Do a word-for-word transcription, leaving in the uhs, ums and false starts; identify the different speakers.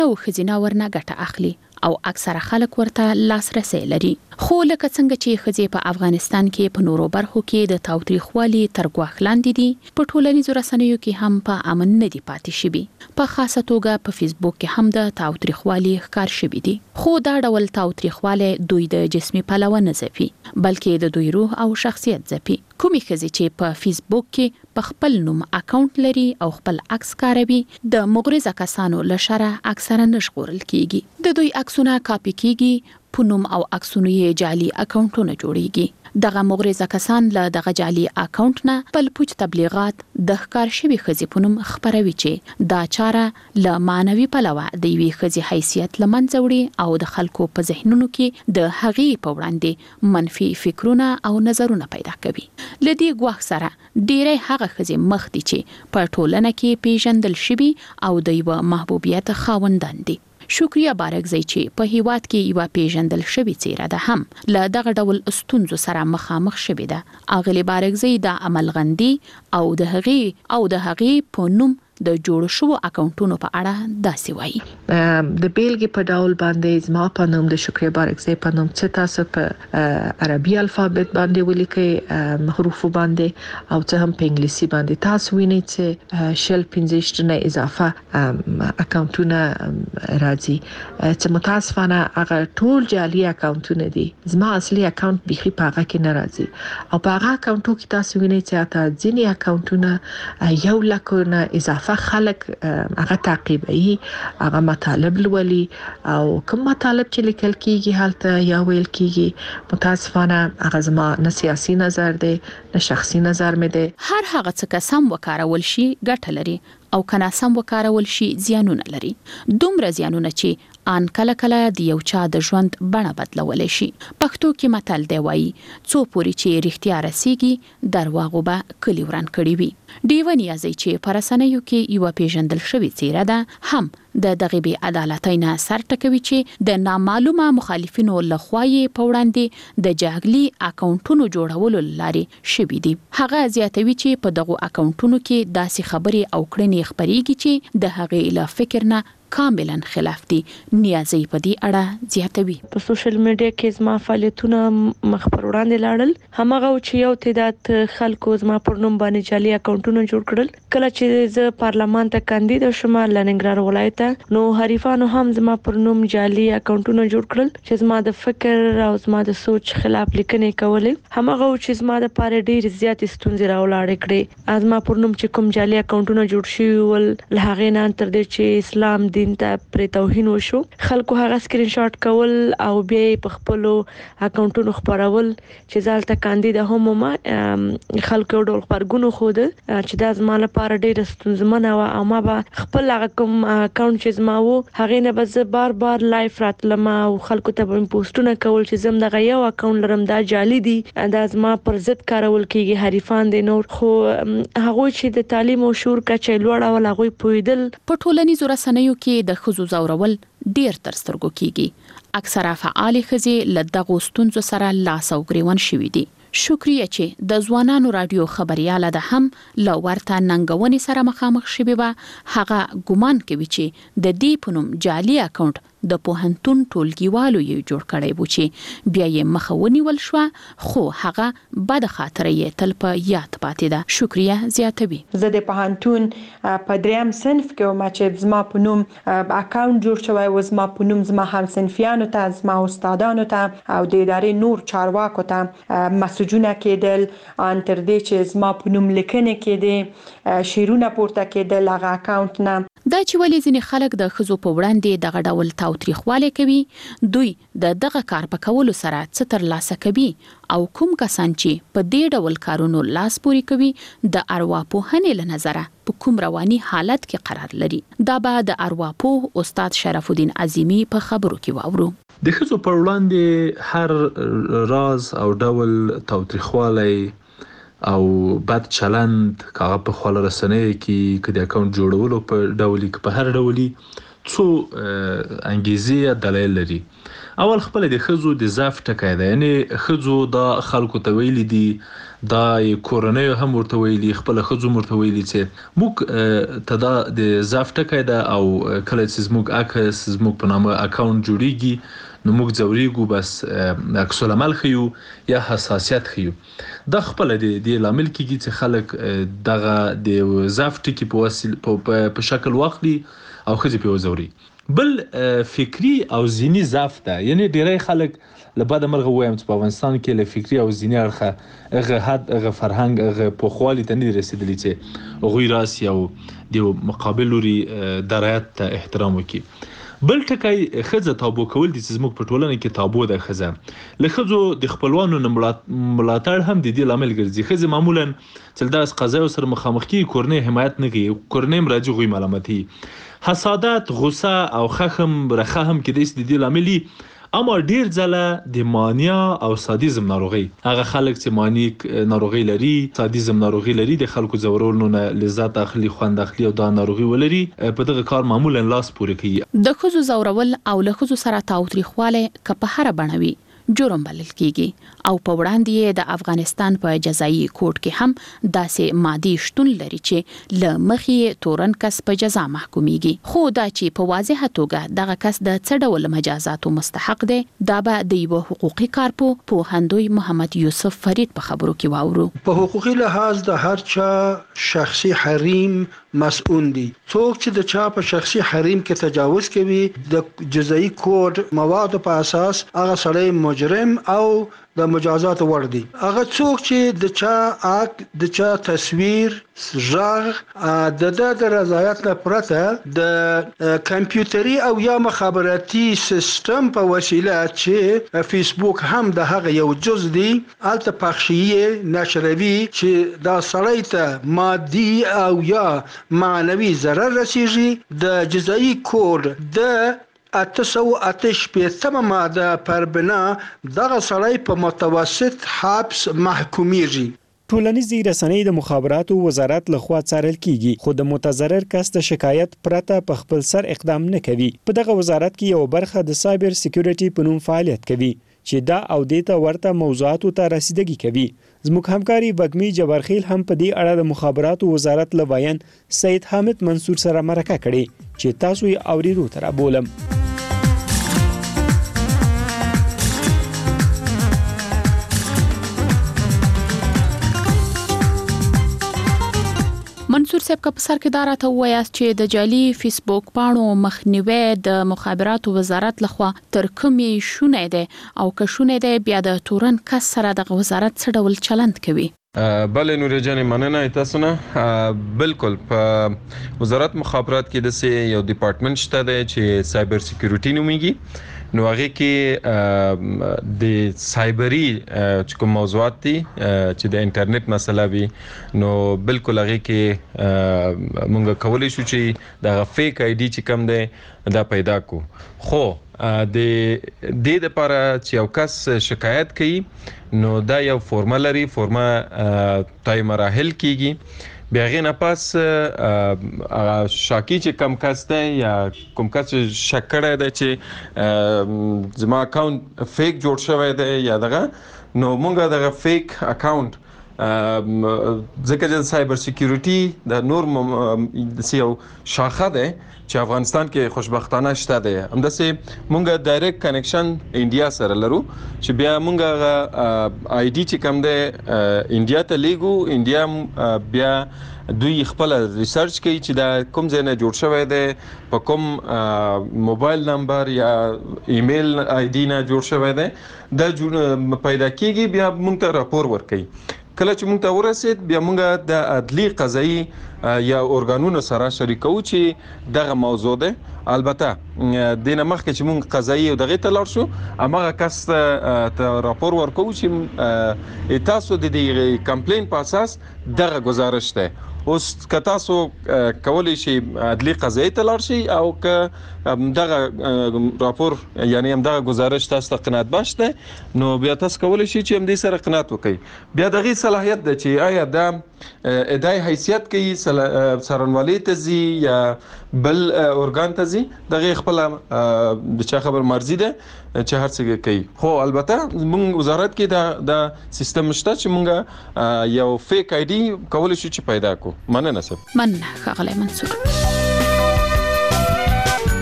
Speaker 1: او خزینه ورنه ګټه اخلي او اکثره خلک ورته لاسرسي لري. خو لکه څنګه چې خزې په افغانستان کې په نورو برخو کې د تاوتریخوالي تر ګواښ لاندې دي، په ټولنیزو رسنیو کې هم په امن نه دي پاتې شوي. په خاصه توګه په فیسبوک کې هم د تاوتریخوالي ښکار شوي دي. خو دا ډول تاوتریخوالی دوی د جسمي پلوه نه ځپي، بلکې د دوی روح او شخصیت ځپي. کومې ښځې چې په فیسبوک کې په خپل نوم اکاونټ لري او خپل عکس کاروي، د مغرضه کسانو له شره اکثره نه ژغورل کیږي. د دوی عکسونه کاپي کیږي، په نوم او عکسونو یې جعلي اکاونټونه جوړیږي. دغه مغرضه کسان له دغه جعلي اکاونټ نه بل پوچ تبلیغات د ښکار شوي ښځې په نوم خپروي چې دا چاره له معنوي پلوه د یوې ښځې حیثیت له منځه وړي او د خلکو په ذهنونو کې د هغې په وړاندې منفي فکرونه او نظرونه پیدا کوي. له دې ګواښ سره ډېری هغه ښځې مخ دي چې په ټولنه کې پیژندل شوي او د یوه محبوبیت خاوندان دي. شکریه بارکزی چې په هیواد کې یو پیژندل شوی څیره ده هم له دغه ډول ستونزو سره مخامخ شوی ده. اغلی بارکزی د عملغندي او د هغې او د هغې په نوم د جوړ شو اکاونټونو په اړه داسې وایي.
Speaker 2: د بیلګې په ډول باندې زما په نوم د شکریه بارکزی په نوم څه تاسو په عربي الفابet باندې ولیکئ، حروف باندې او څه هم په انګلیسي باندې. تاسو وینئ چې شل پنځه اضافه اکاونټونه راځي چې متاسفانه هغه ټول جعلي اکاونټونه دي. زما اصلي اکاونټ بيخي په هغه کې نه راځي او په هغه اکاونټو کې تاسو وینئ چې اته ځینې اکاونټونه یو لک نه اضافه خلک هغه تعقیبوي، هغه مطالب لولي او کوم مطالب چې لیکل کیږي هلته یا ویل کیږي متاسفانه هغه زما نه سیاسي نظر دی نه شخصي نظر مې دی.
Speaker 1: هر هغه څه که سم وکارول شي ګټه لري او که ناسم وکارول شي زیانونه لري. دومره زیانونه چې ان کله کله د یو چا د ژوند بڼه بدلولی شي. پښتو کې متل دی وایي څو پورې چې رښتیا رسیږي درواغو به کلی وران کړي وي. ډیوه نیازی چې په رسنیو کې یو پیژندل شوی څیره ده هم د دغه بې عدالتۍ نه سر ټکوي چې د نامعلومه مخالفینو لخوا یې په وړاندې د جعلي اکاونټونو جوړولو لارې شوي دي. هغه زیاتوي چې په دغو اکاونټونو کې داسې خبرې او کړنې خپریږي چې د هغې له فکر نه کاملا خلاف دي. نیازی په دې اړه زیاتوي.
Speaker 3: په سوشل میډیا کې زما فعالیتونه مخ پر وړاندې لاړل. همغه چې یو تعداد خلکو زما پر نوم باندې جعلي اکاونټونه جوړ کړل. کله چې زه پارلمان ته کاندید شوم لننګرهار ولایت ته، نو حریفانو هم زما پر نوم جعلي اکاونټونه جوړ کړل چې زما د فکر او زما د سوچ خلاف لیکنې کولې. همغه چې زما د پاره ډېر زیات ستونزې راولاړې کړې. زما پر نوم چې کوم جعلي اکاونټونه جوړ شوي ول له هغې نه تر دې چې اسلام دین ته پر توهین وشو، خلکو هغه سکرین شاټ کول او بیا په خپل اکاونټونو خبرول چې زالته کاندید هم ما خلکو ډول خبرګونو خو ده چې دا زما لپاره ډېر ستونزمنه و او ما به خپل هغه کوم اکاونټ چې زما وو هغه نه به زه بار بار لایف راتلم او خلکو ته به پوسټونه کول چې زم دغه یو اکاونټ لرم دا جعلي دي، دا زما پر ضد کارول کیږي حریفان دي. نور خو هغه چې د تعلیم او شعور کچې لوړ او هغه پویدل.
Speaker 1: په ټولنیزو رسنیو کې د ښځو ځورول ډیر تر سترګو کیږي. اکثره فعال ښځې له دغو ستونزو سره لاس او ګریوان شوي دي. شکریه چې د ځوانانو رادیو خبرياله ده هم له ورته ننګونې سره مخامخ شوي و. هغه ګمان کوي چې د دې په نوم جعلي اکاونټ د پوهنتون ټولګیوالو یې جوړ کړی و چې بیا یې مخه ونیول شوه، خو هغه بد خاطره یې تل په یاد پاتې ده. شکریه زیاتوي.
Speaker 4: زه د پوهنتون په دریم صنف کې وم چې زما په نوم اکاونټ جوړ شوی و، زما په نوم زما همصنفیانو ته، زما استادانو ته او د ادارې نور چارواکو ته مسجونه کېدل، ان تر دې چې زما په نوم لیکنې کېدې، شعرونه پورته کېدل هغه اکاونټ نه.
Speaker 1: دا چې ولې ځینې خلک د ښځو په وړاندې دغه ډول تاوتریخوالی کوي، دوی د دغه کار په کولو سره څه ترلاسه کوي او کوم کسان چې په دې ډول کارونو لاس پورې کوي د ارواپوهنې له نظره په کوم رواني حالت کې قرار لري، دا به د ارواپوه استاد شرف الدین عظیمی په خبرو کې واورو.
Speaker 5: د ښځو پر وړاندې هر راز او ډول تاوتریخوالی او بد چلند کاغه په خپل رسنۍ کې کدي اکاونټ جوړولو په ډول کې په هر ډولي څو انګیزې دلایل لري. اول خپل د خزو د ضعف ټکی ده، یعنی خزو د خلکو ته ویلي دي، دا کورنۍ هم ورته ویلي، خپل خزو ورته ویلي چې موږ ته دا د ضعف ټکی ده او کله چې زموږ عکس زموږ په نامه اکاونټ جوړیږي نو موږ ځوریږو، بس عکس العمل خيو یا حساسیت خيو. دا خپل د دې لامل کیږي چې خلک دغه د ضعف ټکی په وسیله په شکل واخلي او خځې په وزوري. بل فکری او ذهني ضعف ده، یعنی ډیری خلک لبعد مرغه وایم چې په افغانستان کې له فکری او ذهني اړخه هغه حد هغه فرهنګ هغه په خوالي ته نه رسیدلی چې غوی راس یو د مقابل لوري درایت ته احترام وکړي. بل ټکی خزه تابو کول دي چې زموږ په ټولنه کې تابو ده. خزه له خزو د خپلوانو ملاتړ هم د دې لامل ګرځي. خزه معمولا چې داس قضایا سره مخامخ کی کورنۍ حمایت نه کوي، کورنۍ مراجع غوي ملامتي، حسادت، غصه او خخم رخه هم کې د دې لامل. اما ډیر ځله د مانیا او سادیزم ناروغي، هغه خلک چې مانیک ناروغي لري، سادیزم ناروغي لري، د خلکو زورولو نه لذت اخلي، خوند اخلي او دا ناروغي ولري، په دغه کار معمولا لاس پورې کوي.
Speaker 1: د خزو زورول او له خزو سره تاوتریخواله که په هر بڼوي جرم بلل کیږي او په وړاندې د افغانستان په جزایي کوډ کې هم داسې مادي شتون لري چې له مخې تورن کس په جزا محکومیږي. خو دا چې په واضحه توګه دغه کس د څه ډول مجازاتو مستحق دی، دا به د یو حقوقي کارپو پوهندوی محمد یوسف فرید په خبرو کې واورو.
Speaker 6: په حقوقي لحاظ د هر چا شخصي حریم مسؤل دي. څوک چې د چا په شخصي حریم کې تجاوز کوي د جزایي کوډ موادو په اساس هغه سړی مجرم او د مجازات ور دي. هغه څوک چې د چا اک د چا تصویر ژغ د د رضایت نه پرته د کمپیوټري او یا مخابراتي سیستم په وسیله چې فیسبوک هم د هغه یو جز دی، الته پخشي نشروي چې دا سړی ته مادي او یا معنوي ضرر رسیږي، د جزایي کوډ د اته سوه اته شپېتمه ماده پر بنا دغه سړی په متوسط حبس محکومیږي.
Speaker 7: ټولنیزې رسنۍ د مخابراتو وزارت لخوا څارل کیږي، خو د متضرر کس د شکایت پرته په خپل سر اقدام نه کوي. په دغه وزارت کې یو برخه د سایبر سکیورټي په نوم فعالیت کوي چې دا او دیته ورته موضوعاتو ته رسیدګي کوي. زموږ همکاري بګمی جبارخیل هم په دې اړه د مخابراتو وزارت لوایان سید حامد منصور سره مرکه کړې چې تاسو یې اورېدو تر بولم.
Speaker 1: منصور صاحب کا پسر کې دارا ته وایاست چې د جعلي فیسبوک پاڼو مخنیوي د مخابراتو وزارت لخوا تر کومې شونه ده او که شونه ده بیا د تورن کس سره د وزارت څه ډول چلند کوي؟
Speaker 8: بله نورې جانې مننه تاسو نه. بالکل په وزارت مخابرات کې د یو ډپارټمنټ شته دی چې سایبر سکیورټي نومیږي. نو هغه کې د سایبری چې کوم موضوعات دي چې د انټرنیټ مسله وي، نو بالکل هغه کې مونږ کولی شو چې د فیک آی ډي چې کوم دی دا پیدا کو. خو د دې لپاره چې یو کس شکایت کوي نو دا یو فورمه لري، فورمه تای مراحل کیږي. بیا غي نه پاس شاکی چې کم کس دی یا کوم کس شک کړی دی چې زما اکاونټ فیک جوړ شوی دی یا دغه، نو مونږ دغه فیک اکاونټ ځکه چې سایبر سکیورټي د نور یو شاخه ده چې افغانستان کې خوشبختانه شته دی، همداسې مونږ ډایرکټ کنیکشن انډیا سره لرو چې بیا مونږ آی ډي چې کوم دی انډیا ته لیږو. انډیا بیا دوی خپل ریسرچ کوي چې دا کوم ځای نه جوړ شوی دی، په کوم موبایل نمبر یا ایمیل آی ډي نه جوړ شوی دی، دا پیدا کیږي. بیا مونږ ته راپور ورکوي. کله چې مونږ ته ورسید بیا مونږ د عدلي قضایي یا ارګانونو سره شریکو چې دغه موضوع ده. البته دینه مخکې چې مونږ قضایي او دغه ته لاړ شو، امغه کس ته راپور ورکو چې تاسو د دې کمپلین په اساس دغه گزارش ده. اوس که تاسو کولی شي عدلي قضایي ته لاړ شي او که دغه راپور یعنی هم دغه گزارش تاسو ته قناعت بخش ده نو بیا تاسو کولی شي چې هم دې سره قناعت وکړي. بیا دغه صلاحیت ده چې آیا دا ادعای حیثیت کوي څارنوالۍ ته ځي یا بل اورګان ته ځي دغه خپل د چا خبر مرزي ده چې هر څه کوي. خو البته موږ وزارت کې دا د سیستم شته چې موږ یو فیک آی ډي کولی شو چې پیدا کو. مننه سر.
Speaker 1: مننه ښاغلی منصور.